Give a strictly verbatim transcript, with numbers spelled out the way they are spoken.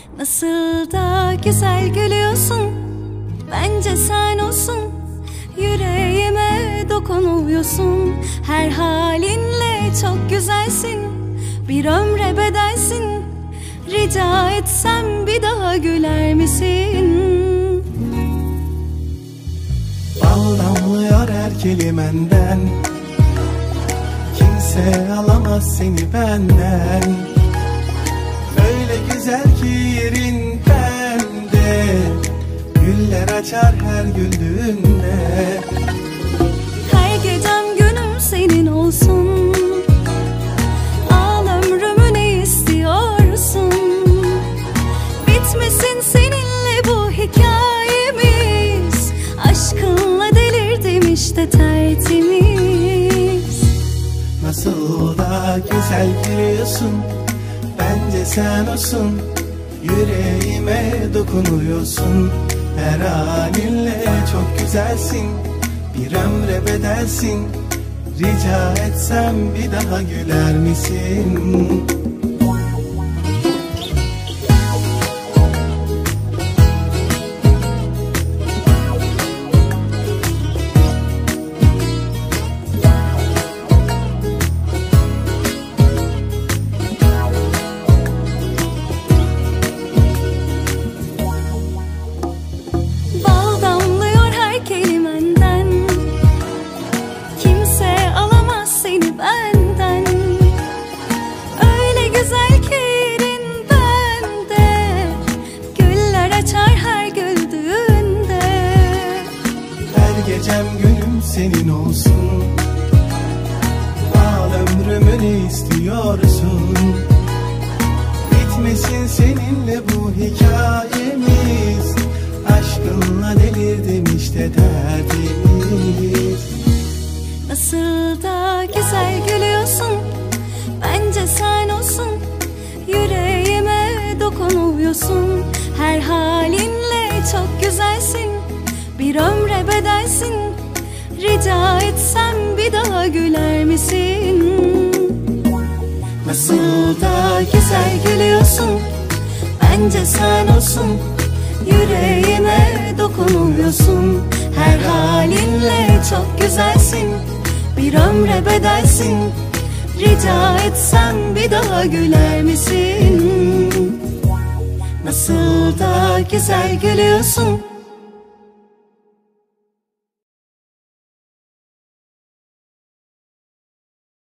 Nasıl da güzel gülüyorsun, bence sen olsun. Yüreğime dokunuyorsun, her halinle çok güzelsin. Bir ömre bedelsin, rica etsem bir daha güler misin? Bal damlıyor her kelimenden, kimse alamaz seni benden. Öyle güzel ki yerin bende, güller açar her güldüğünde. Her gecem günüm senin olsun, al ömrümü ne istiyorsun? Bitmesin seninle bu hikayemiz, aşkınla delirdim işte tertemiz. Nasıl da güzel gülüyorsun, bence sen olsun. Yüreğime dokunuyorsun, her halinle çok güzelsin. Bir ömre bedelsin, rica etsem bir daha güler misin? Gecem günüm senin olsun, al ömrümü ne istiyorsun? Bitmesin seninle bu hikayemiz, aşkınla delirdim işte tertemiz. Nasıl da güzel gülüyorsun, bence sen olsun. Yüreğime dokunuyorsun, her halinle çok güzelsin. Bir ömre bedelsin, rica etsem bir daha güler misin? Nasıl da güzel gülüyorsun, bence sen olsun. Yüreğime dokunuyorsun, her halinle çok güzelsin. Bir ömre bedelsin, rica etsem bir daha güler misin? Nasıl da güzel gülüyorsun,